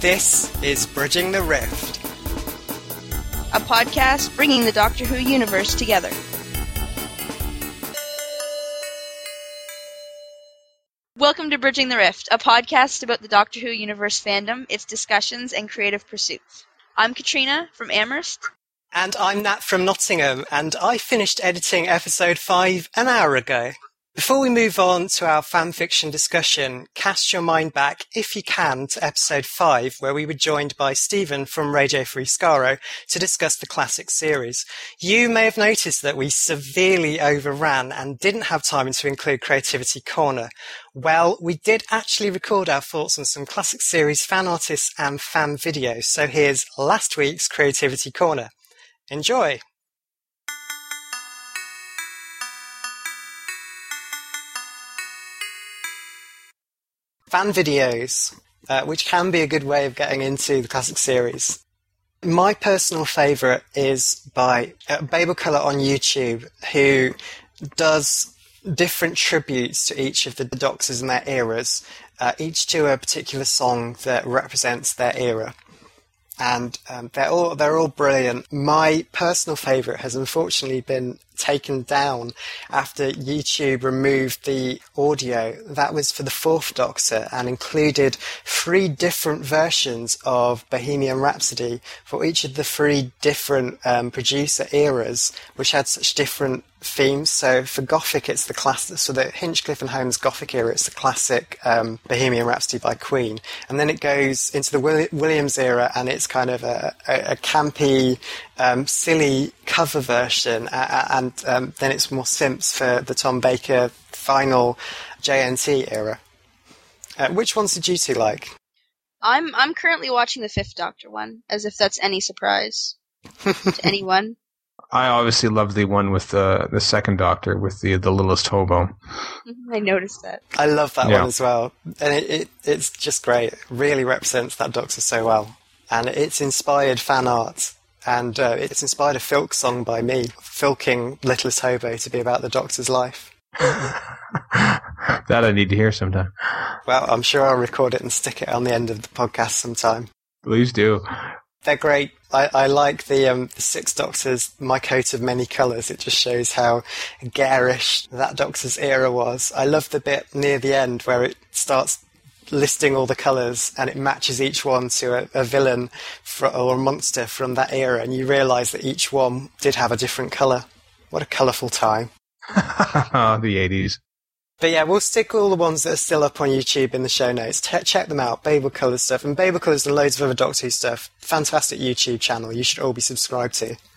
This is Bridging the Rift, a podcast bringing the Doctor Who universe together. Welcome to Bridging the Rift, a podcast about the Doctor Who universe fandom, its discussions, and creative pursuits. I'm Katrina from Amherst. And I'm Nat from Nottingham, and I finished editing episode 5 an hour ago. Before we move on to our fanfiction discussion, cast your mind back, if you can, to episode 5, where we were joined by Stephen from Radio Free Skaro to discuss the classic series. You may have noticed that we severely overran and didn't have time to include Creativity Corner. Well, we did actually record our thoughts on some classic series fan artists and fan videos, so here's last week's Creativity Corner. Enjoy! Fan videos, which can be a good way of getting into the classic series. My personal favourite is by Babel Colour on YouTube, who does different tributes to each of the Doctors and their eras, each to a particular song that represents their era. And they're all brilliant. My personal favourite has unfortunately been taken down after YouTube removed the audio. That was for the 4th Doctor and included 3 different versions of Bohemian Rhapsody for each of the 3 different producer eras, which had such different themes. So for Gothic, it's the classic, so the Hinchcliffe and Holmes Gothic era, it's the classic Bohemian Rhapsody by Queen. And then it goes into the Williams era, and it's kind of a campy, silly cover version, and then it's more simps for the Tom Baker final JNT era. Which ones did you two like? I'm currently watching the 5th Doctor one, as if that's any surprise to anyone. I obviously love the one with the 2nd Doctor with the littlest hobo. I noticed that. I love that one as well. And it's just great. It really represents that Doctor so well. And it's inspired fan art. And it's inspired a Filk song by me, filking Littlest Hobo to be about the Doctor's life. That I need to hear sometime. Well, I'm sure I'll record it and stick it on the end of the podcast sometime. Please do. They're great. I like the 6th Doctor's My Coat of Many Colours. It just shows how garish that Doctor's era was. I love the bit near the end where it starts listing all the colours and it matches each one to a villain or a monster from that era, and you realise that each one did have a different colour. What a colourful time. The 80s. But yeah, we'll stick all the ones that are still up on YouTube in the show notes. Check them out, Babel Colour stuff. And Babel Colour's and loads of other Doctor Who stuff. Fantastic YouTube channel you should all be subscribed to.